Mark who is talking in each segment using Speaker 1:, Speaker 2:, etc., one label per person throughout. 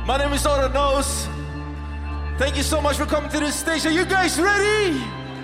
Speaker 1: My name is Oda Nose. Thank you so much for coming to this stage. Are you guys ready?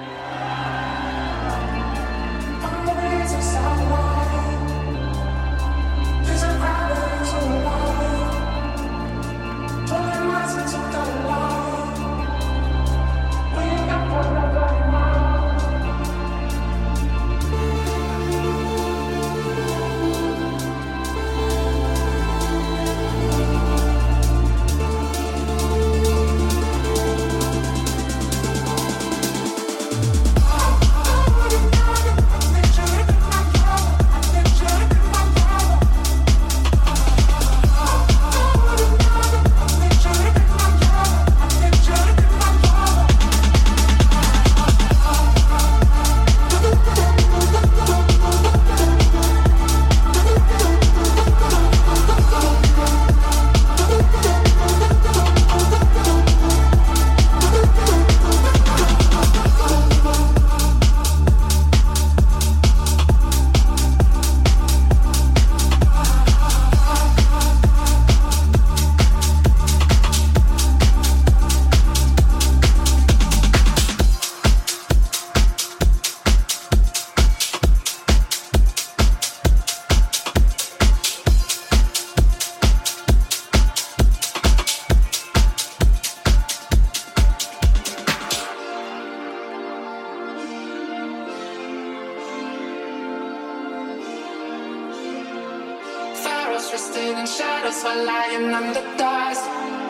Speaker 2: Twisted in shadows while lying under dust.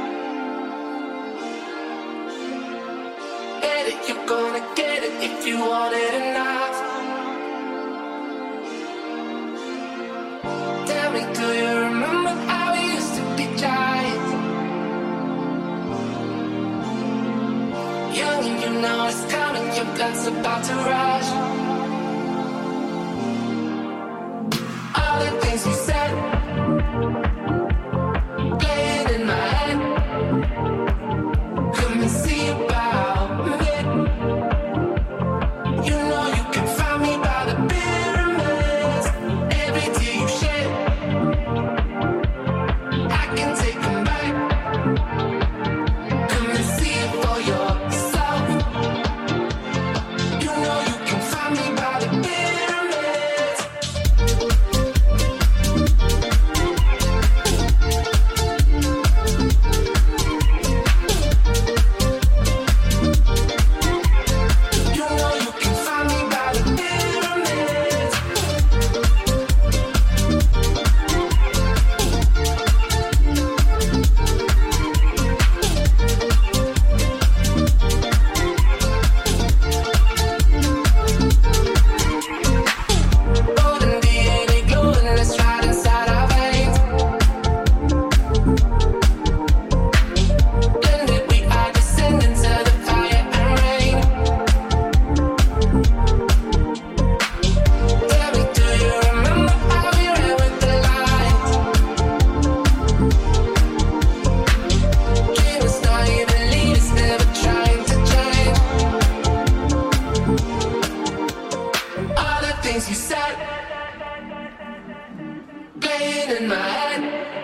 Speaker 2: Get it, you're gonna get it if you want it enough. Tell me, do you remember how we used to be giants? Young and you know it's coming, your blood's about to rush. All the things we said, playing in my head. Come and see about it. You know you can find me by the pyramids. Every tear you shed, I can take them back. Come and see it for yourself. You know you can find me by the pyramids. You know you can find me by the pyramids. Golden DNA glowing, it's right inside our veins. Blended, we are descendants of the fire and rain. Tell me, do you remember how we ran with the lights? Dreamers not even leaders, never trying to change. All the things you said, playing in my head.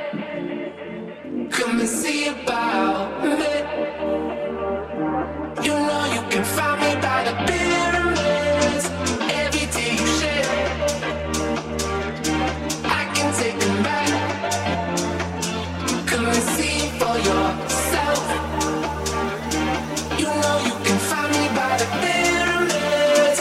Speaker 2: Come and see about it. You know you can find me by the pyramids. Every tear you shed, I can take them back. Come and see it for yourself. You know you can find me by the pyramids.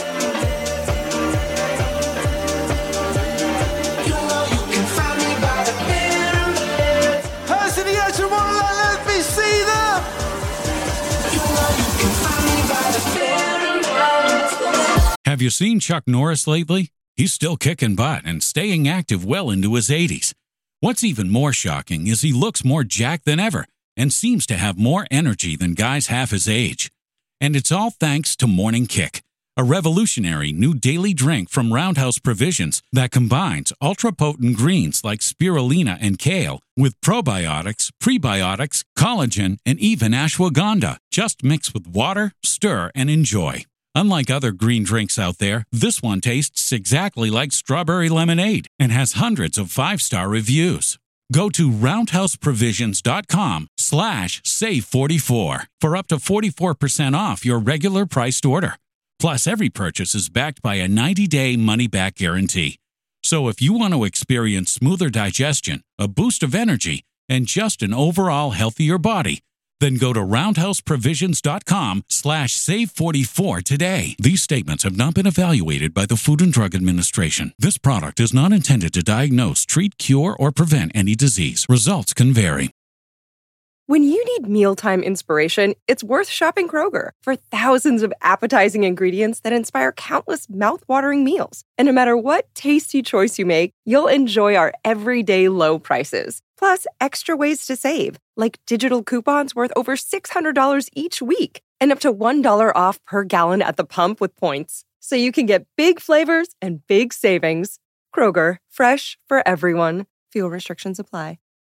Speaker 2: You know you can find me by the pyramids.
Speaker 1: Hands in the air tomorrow, let me see them.
Speaker 2: You know you can find me by the pyramids.
Speaker 3: Have you seen Chuck Norris lately? He's still kicking butt and staying active well into his 80s. What's even more shocking is he looks more jacked than ever and seems to have more energy than guys half his age. And it's all thanks to Morning Kick, a revolutionary new daily drink from Roundhouse Provisions that combines ultra-potent greens like spirulina and kale with probiotics, prebiotics, collagen, and even ashwagandha. Just mix with water, stir, and enjoy. Unlike other green drinks out there, this one tastes exactly like strawberry lemonade and has hundreds of 5-star reviews. Go to roundhouseprovisions.com/save44 for up to 44% off your regular priced order. Plus, every purchase is backed by a 90-day money-back guarantee. So if you want to experience smoother digestion, a boost of energy, and just an overall healthier body, then go to roundhouseprovisions.com/save44 today. These statements have not been evaluated by the Food and Drug Administration. This product is not intended to diagnose, treat, cure, or prevent any disease. Results can vary.
Speaker 4: When you need mealtime inspiration, it's worth shopping Kroger for thousands of appetizing ingredients that inspire countless mouth-watering meals. And no matter what tasty choice you make, you'll enjoy our everyday low prices. Plus, extra ways to save, like digital coupons worth over $600 each week and up to $1 off per gallon at the pump with points. So you can get big flavors and big savings. Kroger, fresh for everyone. Fuel restrictions apply.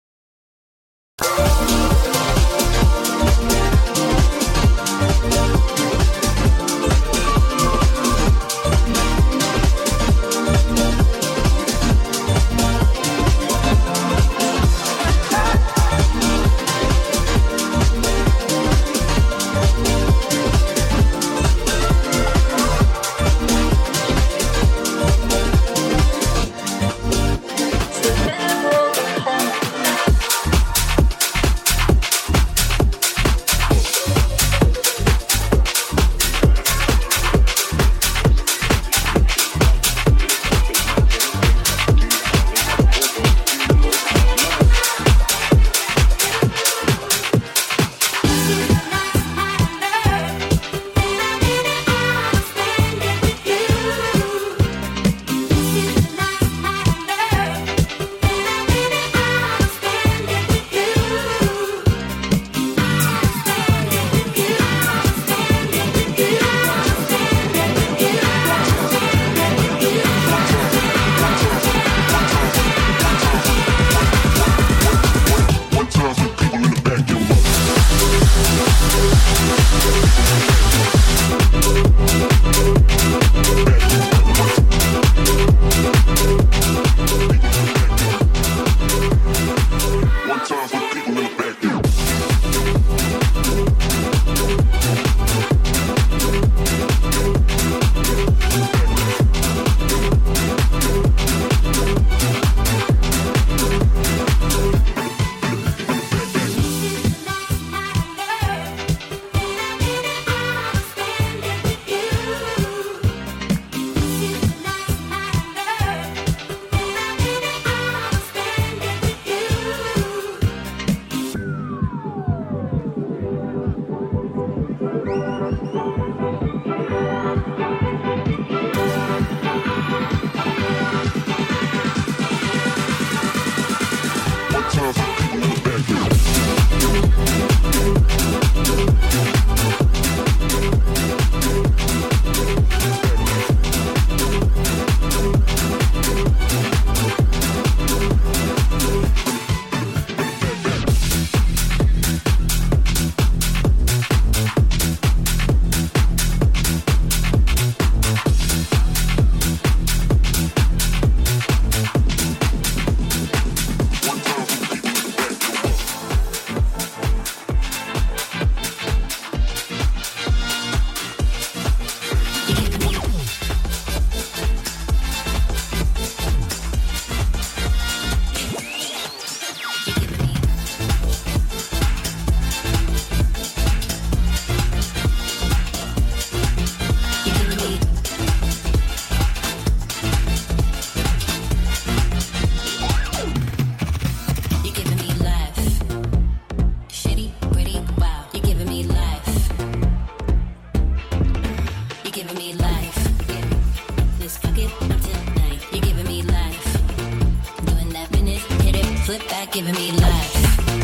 Speaker 5: Giving me life.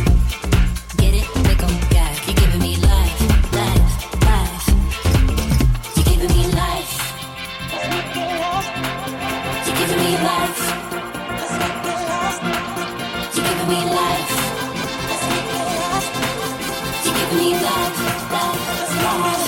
Speaker 5: Get it? They gon' back. You're giving me life, life, life. You're giving me life. You're giving me life. You're giving me life. You're giving me life, life, life.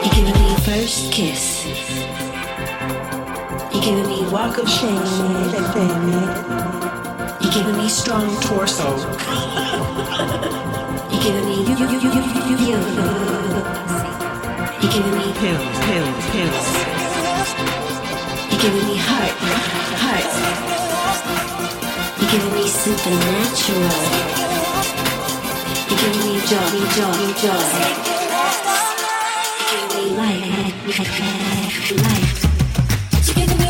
Speaker 5: You're giving me first kiss. You're giving me walk of shame. You're giving me strong torso. You're giving me you. You're giving me pills. You're giving me heart. You're giving me supernatural. You're giving me joy. You're giving me life. You're giving me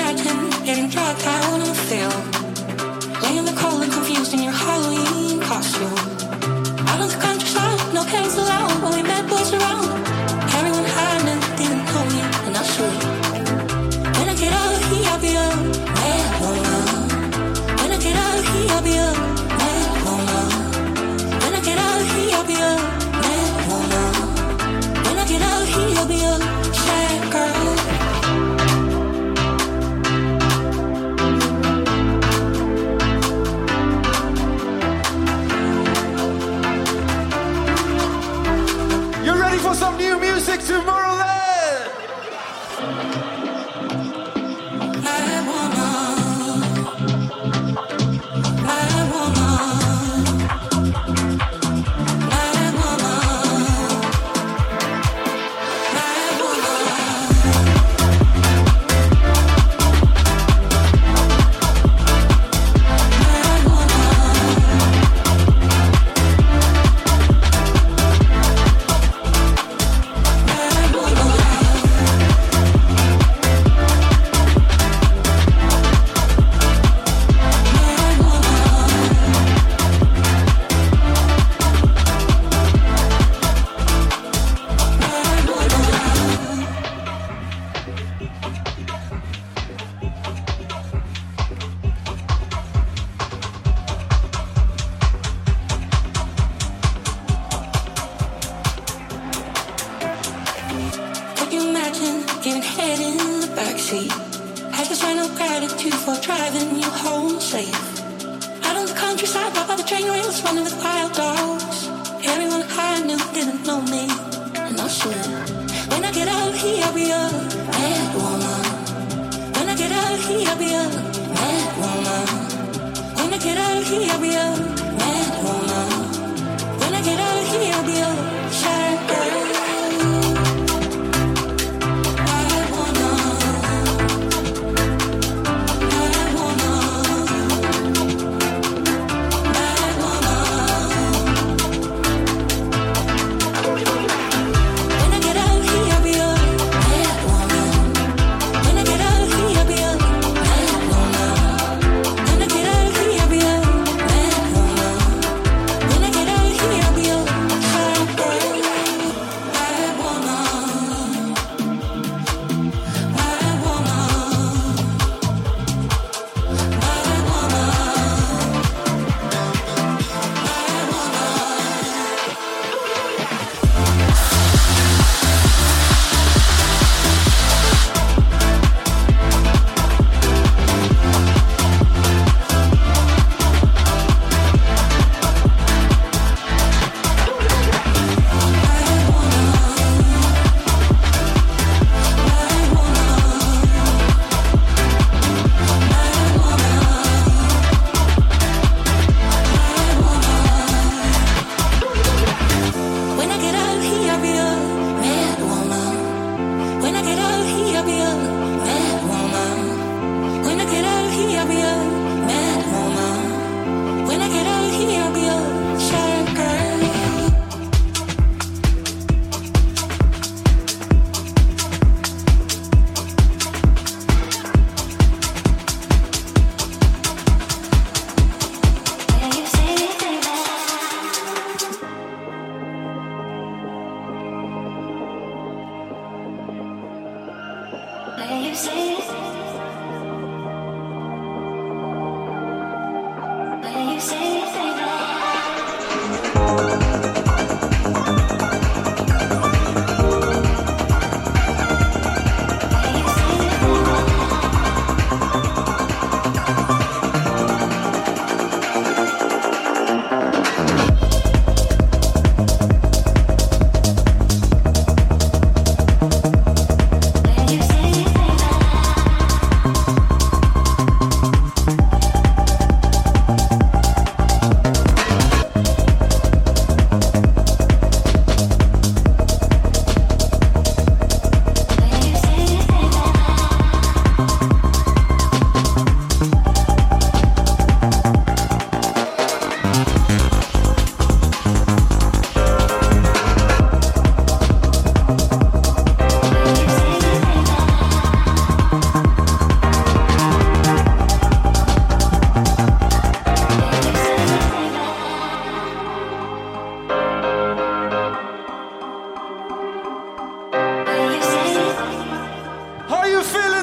Speaker 5: imagine getting drugged out on the field? Laying in the cold and confused in your Halloween costume. Out on the countryside, no parents allowed. Only bad boys around. Everyone high and didn't know me, and I should. When I get out of here, I'll be a mad woman. When I get out of here, I'll be a mad woman. When I get out of here, I'll be a mad woman. When I get out of here, I'll be a sad girl.
Speaker 1: For some new music, Tomorrowland!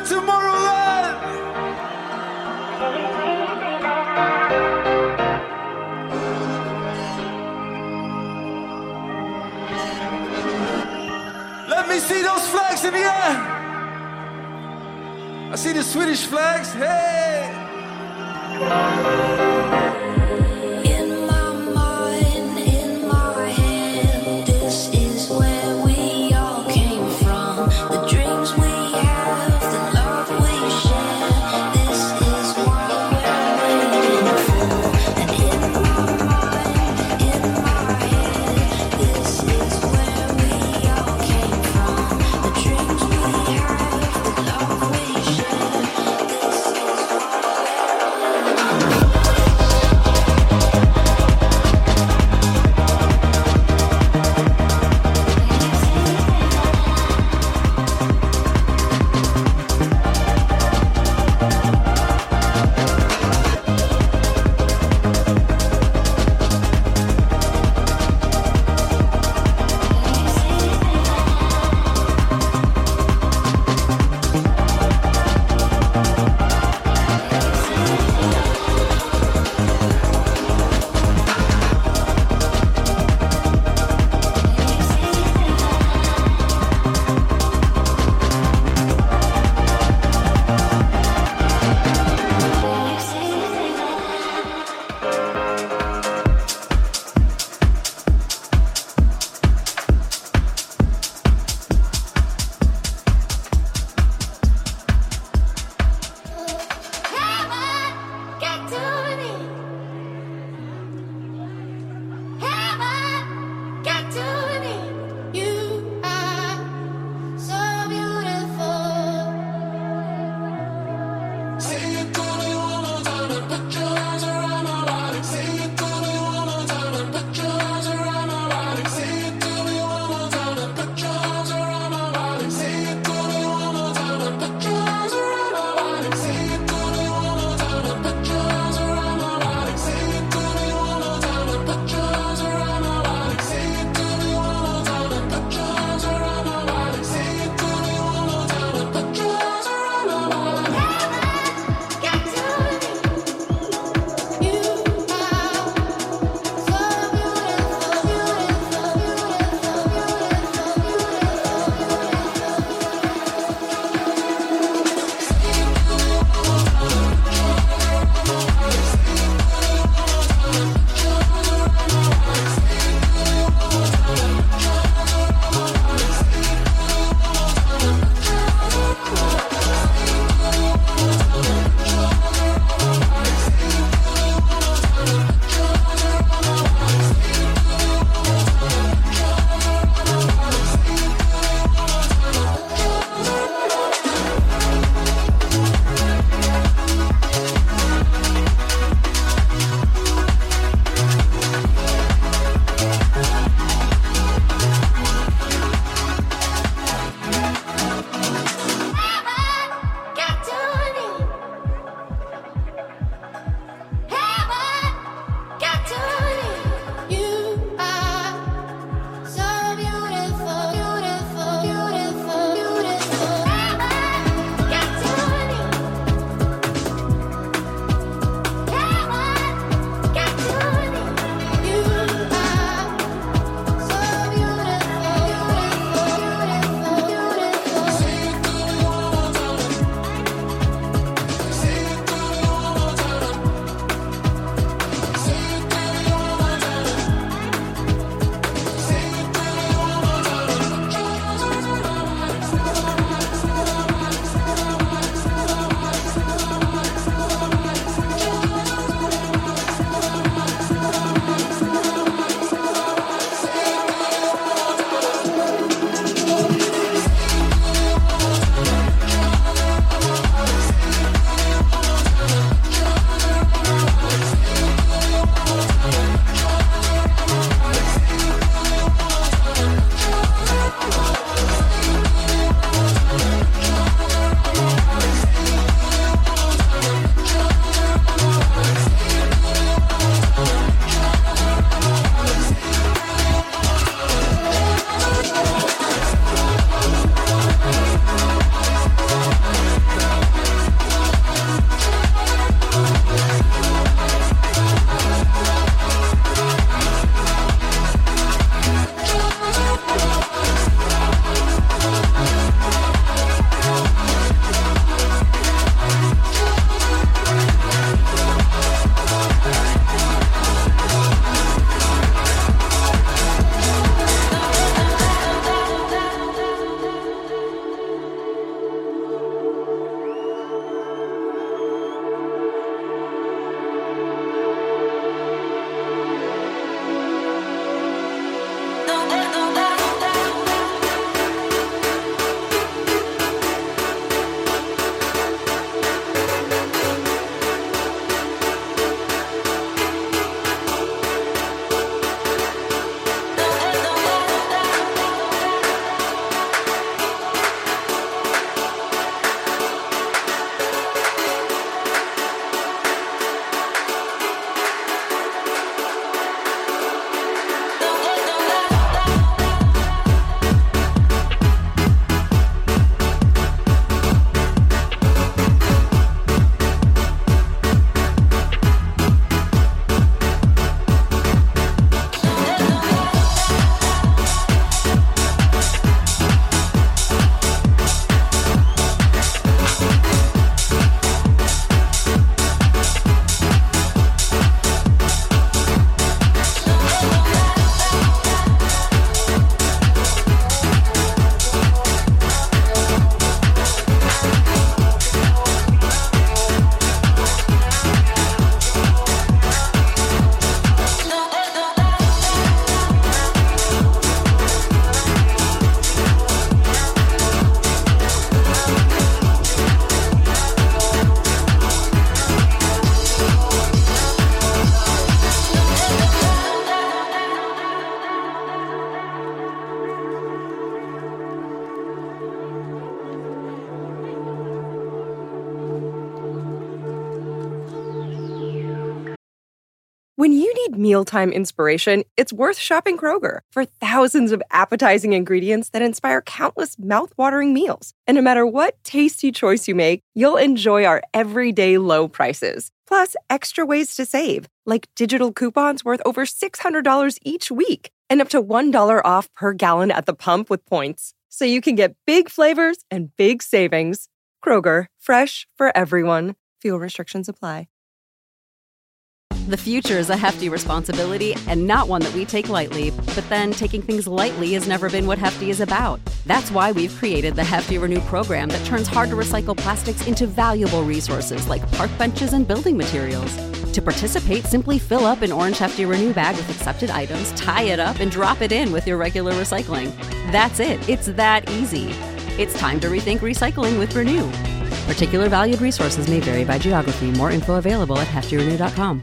Speaker 1: Tomorrowland. Let me see those flags in the air. I see the Swedish flags. Hey.
Speaker 5: In my mind, in my head, this is where we all came from. The dreams we have, the love we share. This is what we're waiting for. And in my mind, in my head, this is where we all came from. The dreams we have, the love we share. This is what we're waiting for.
Speaker 4: When you need mealtime inspiration, it's worth shopping Kroger for thousands of appetizing ingredients that inspire countless mouth-watering meals. And no matter what tasty choice you make, you'll enjoy our everyday low prices. Plus, extra ways to save, like digital coupons worth over $600 each week and up to $1 off per gallon at the pump with points. So you can get big flavors and big savings. Kroger, fresh for everyone. Fuel restrictions apply.
Speaker 6: The future is a hefty responsibility and not one that we take lightly. But then taking things lightly has never been what Hefty is about. That's why we've created the Hefty Renew program that turns hard-to-recycle plastics into valuable resources like park benches and building materials. To participate, simply fill up an orange Hefty Renew bag with accepted items, tie it up, and drop it in with your regular recycling. That's it. It's that easy. It's time to rethink recycling with Renew. Particular valued resources may vary by geography. More info available at heftyrenew.com.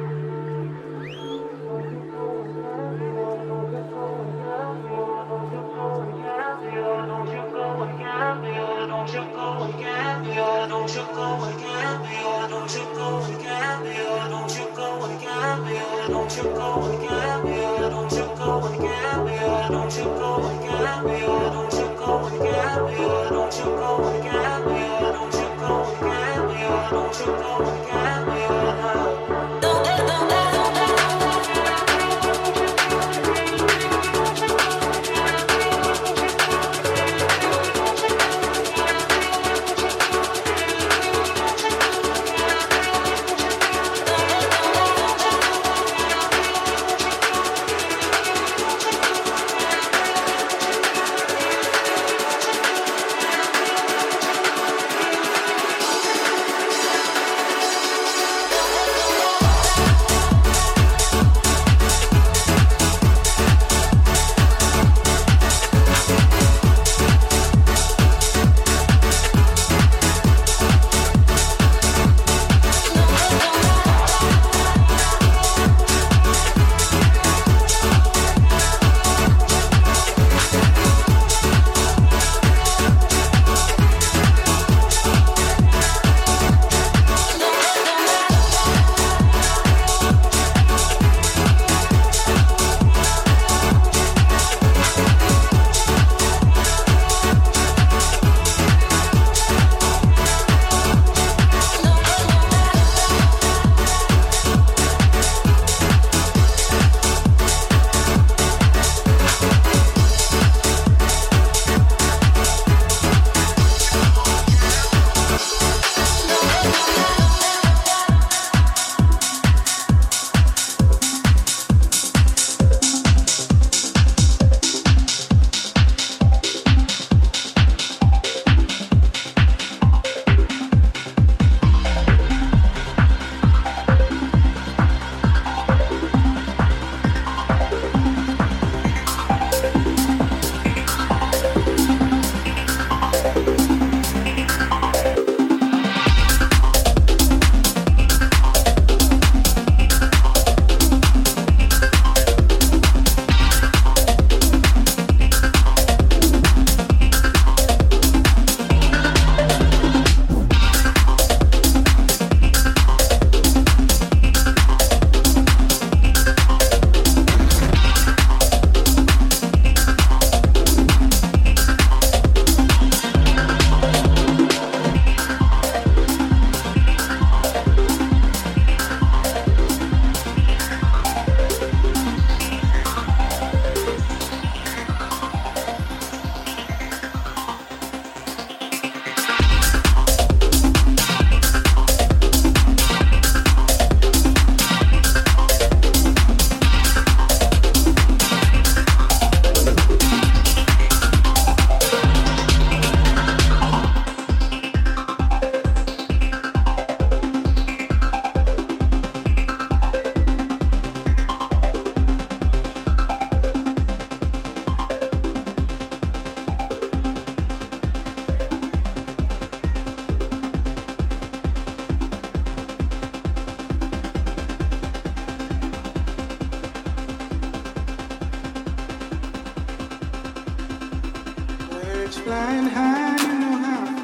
Speaker 7: flying high, you know how I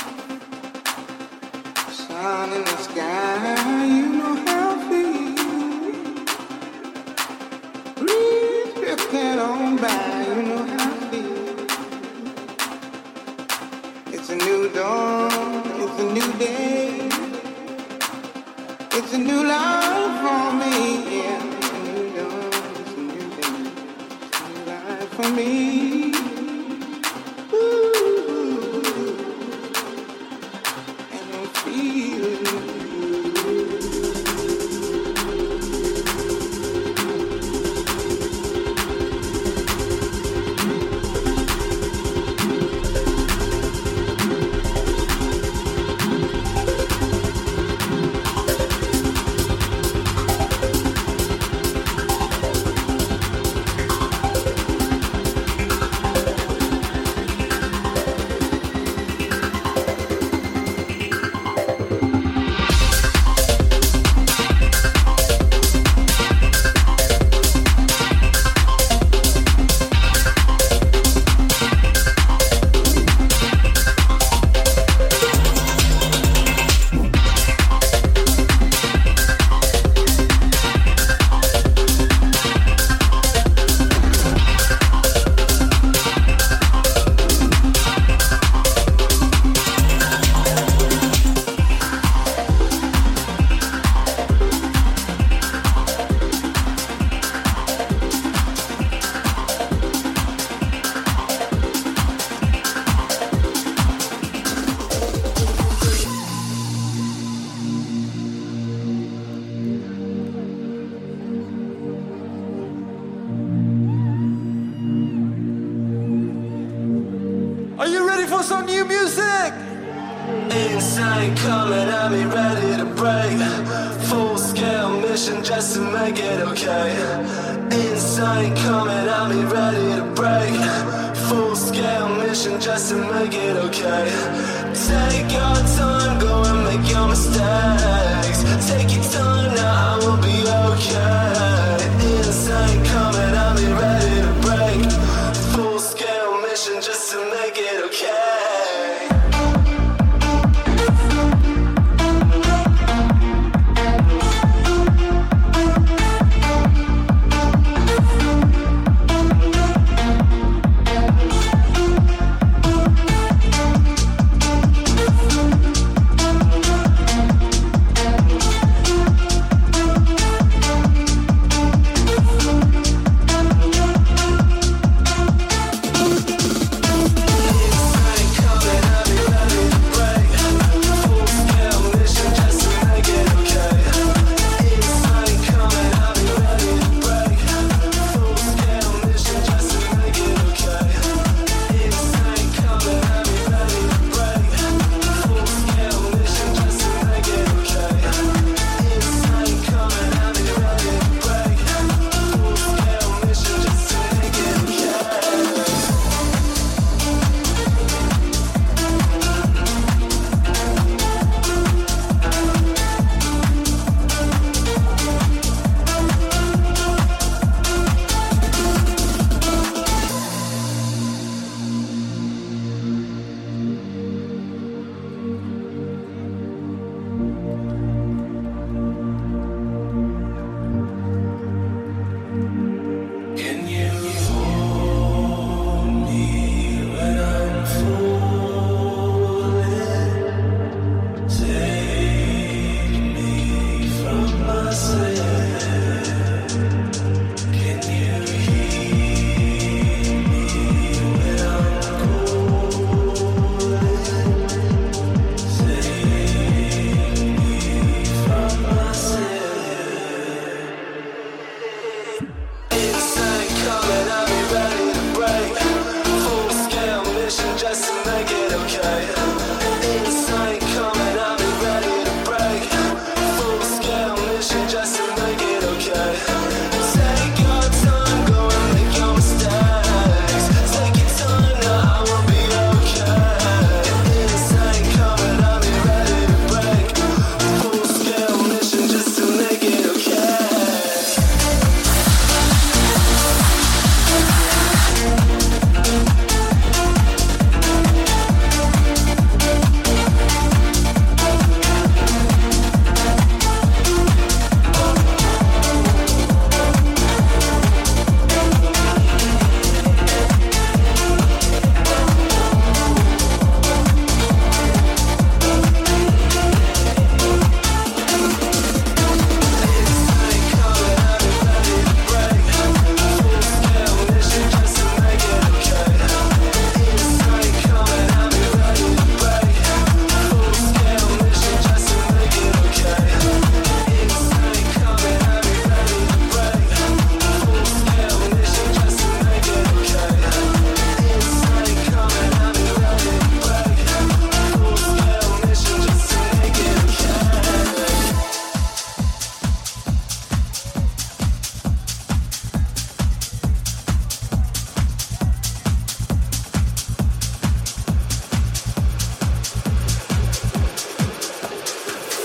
Speaker 7: feel. Sun in the sky, you know how I feel. gone by, you know how I feel. It's a new dawn, it's a new day. It's a new life for me, yeah. It's a new dawn, it's a new day. It's a new life for me. Ooh. And I'm feeling
Speaker 1: some new music.
Speaker 2: Insane coming at me, ready to break. Full scale mission just to make it okay. Insane coming at me, ready to break. Full scale mission just to make it okay. Take your time, go and make your mistakes. Take your time, now I will be okay. Insane coming at me, ready to break. Full scale mission just to make it okay.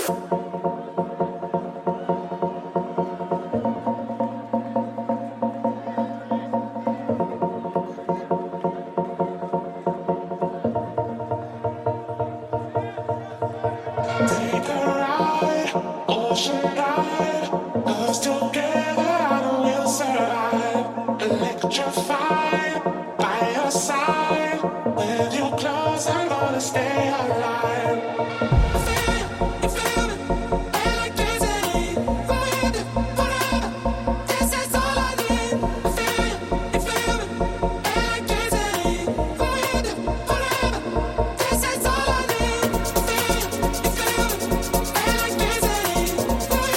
Speaker 8: This is all I need.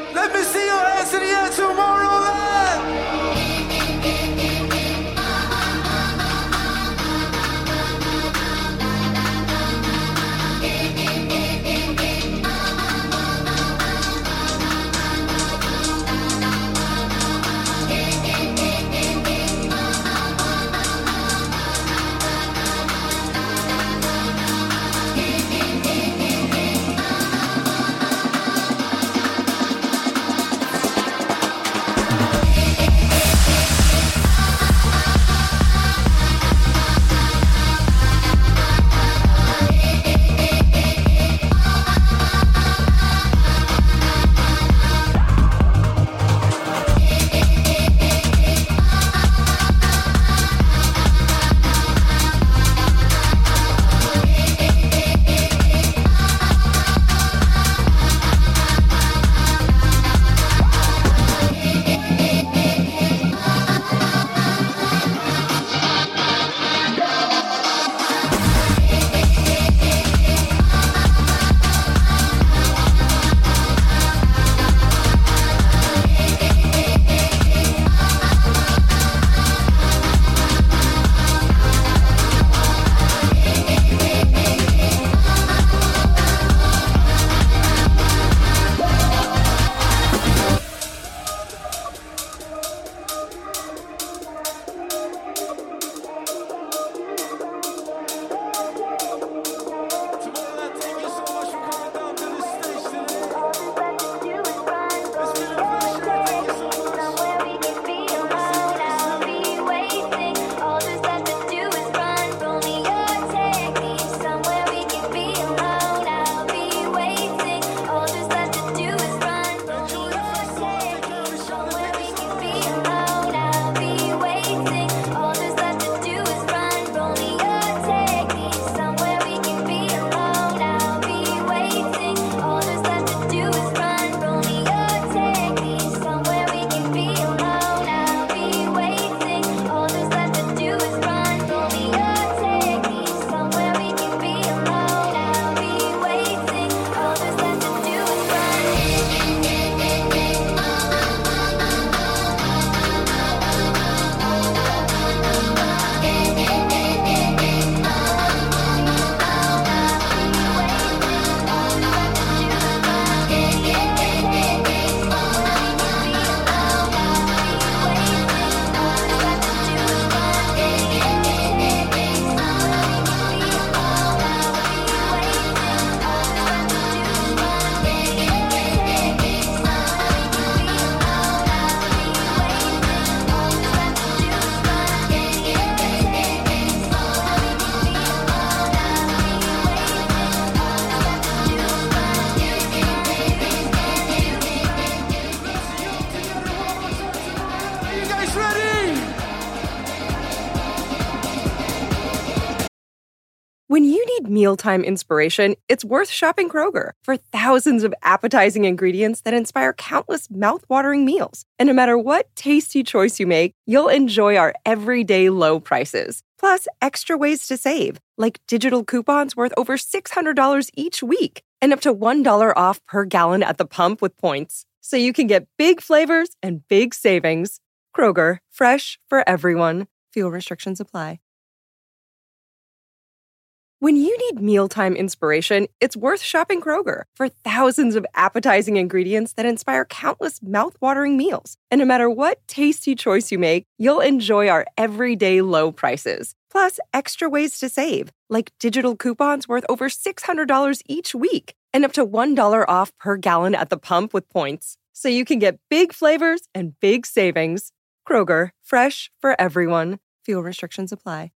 Speaker 1: Let me see your hands in the air, Tomorrowland!
Speaker 4: When you need mealtime inspiration, it's worth shopping Kroger for thousands of appetizing ingredients that inspire countless mouth-watering meals. And no matter what tasty choice you make, you'll enjoy our everyday low prices. Plus, extra ways to save, like digital coupons worth over $600 each week and up to $1 off per gallon at the pump with points. So you can get big flavors and big savings. Kroger, fresh for everyone. Fuel restrictions apply. When you need mealtime inspiration, it's worth shopping Kroger for thousands of appetizing ingredients that inspire countless mouth-watering meals. And no matter what tasty choice you make, you'll enjoy our everyday low prices. Plus, extra ways to save, like digital coupons worth over $600 each week and up to $1 off per gallon at the pump with points. So you can get big flavors and big savings. Kroger, fresh for everyone. Fuel restrictions apply.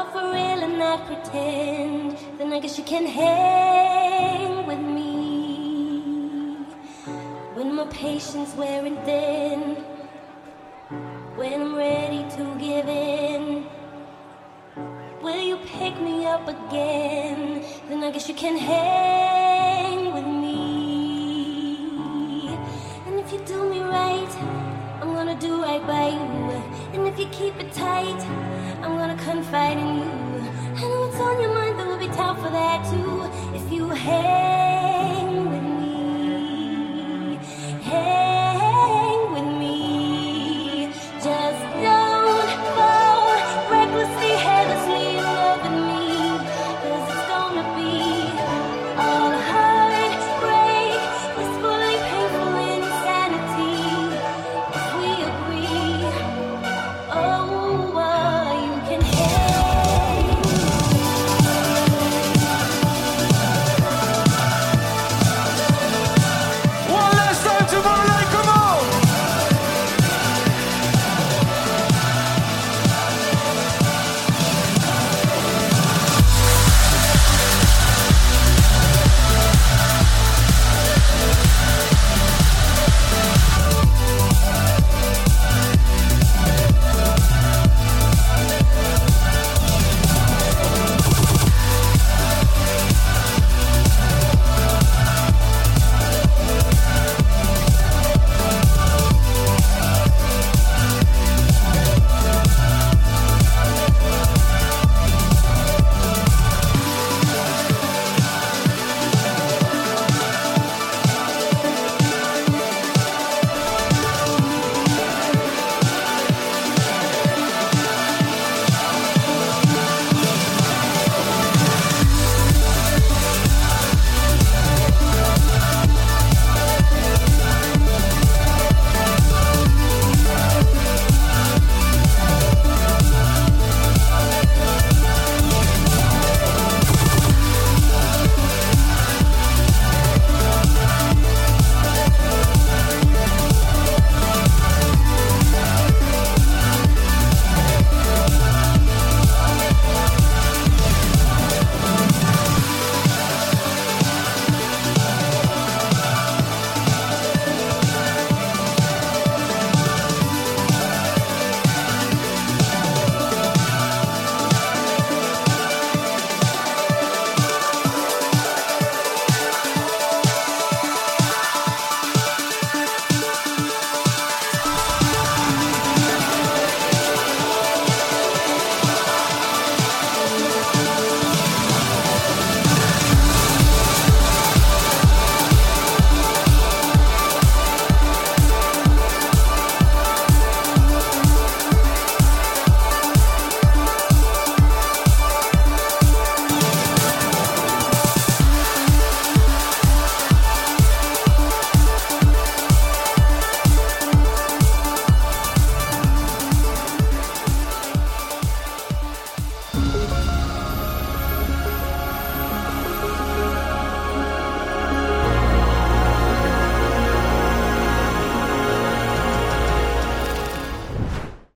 Speaker 8: all for real and not pretend, then I guess you can hang with me. When my patience wearing thin, when I'm ready to give in, will you pick me up again? Then I guess you can hang with me. And if you do me right, I'm gonna do right by you. And if you keep it tight, I'm gonna confide in you. I know what's on your mind, there will be time for that too. If you hang